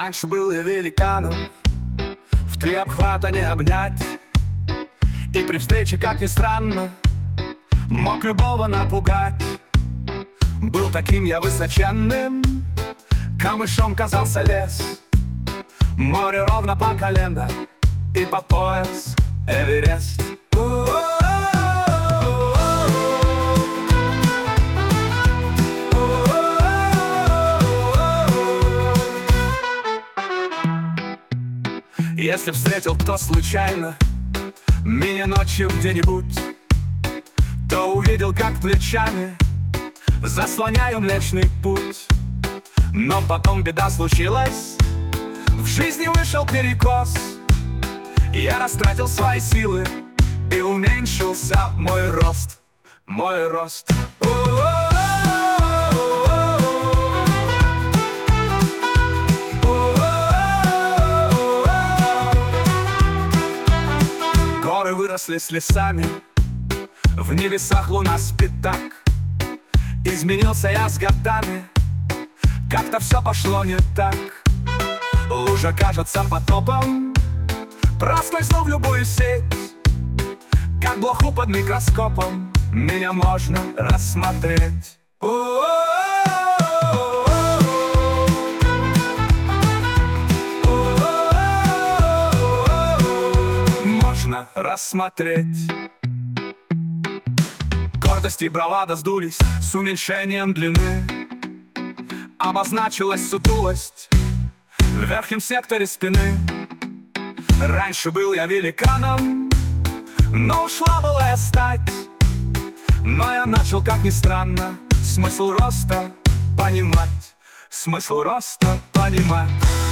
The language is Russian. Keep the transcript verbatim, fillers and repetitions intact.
Раньше был я великаном, в три обхвата не обнять. И при встрече, как ни странно, мог любого напугать. Был таким я высоченным, камышом казался лес. Море ровно по колено и по пояс Эверест. Если встретил кто случайно меня ночью где-нибудь, то увидел, как плечами заслоняю Млечный Путь. Но потом беда случилась, в жизни вышел перекос. Я растратил свои силы, и уменьшился мой рост, мой рост. Горы выросли с лесами, в небесах луна спит так. Изменился я с годами, как-то все пошло не так. Лужа кажется потопом, проскользнул в любую сеть. Как блоху под микроскопом меня можно рассмотреть. Можно рассмотреть. Гордость и бравада сдулись с уменьшением длины. Обозначилась сутулость в верхнем секторе спины. Раньше был я великаном, но ушла былая стать. Но я начал, как ни странно, смысл роста понимать. Смысл роста понимать.